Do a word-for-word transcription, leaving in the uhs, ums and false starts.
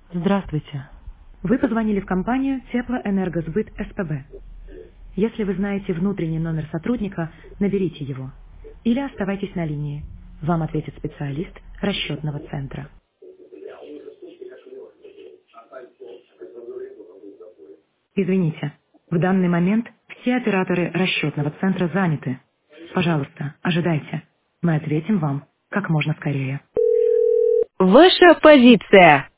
Здравствуйте. Вы позвонили в компанию Теплоэнергосбыт СПБ. Если вы знаете внутренний номер сотрудника, наберите его. Или оставайтесь на линии. Вам ответит специалист расчетного центра. Извините, в данный момент все операторы расчетного центра заняты. Пожалуйста, ожидайте. Мы ответим вам как можно скорее. Ваша позиция.